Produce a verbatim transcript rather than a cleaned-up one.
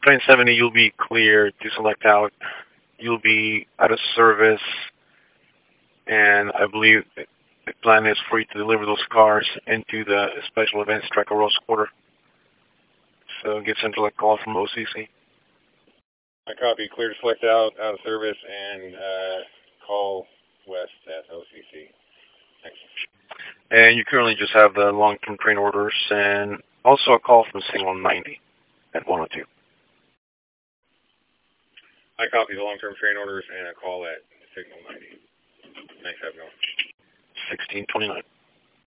train seventy, you'll be cleared to select out. You'll be out of service, and I believe the plan is for you to deliver those cars into the special events track of Rosa Quarter. So get Central a call from O C C. I copy. Clear to select out, out of service, and uh, call west at O C C. Thanks. And you currently just have the long-term train orders, and also a call from Signal ninety at one oh two. I copy the long-term train orders and a call at Signal ninety. Thanks, have a good one. sixteen twenty-nine.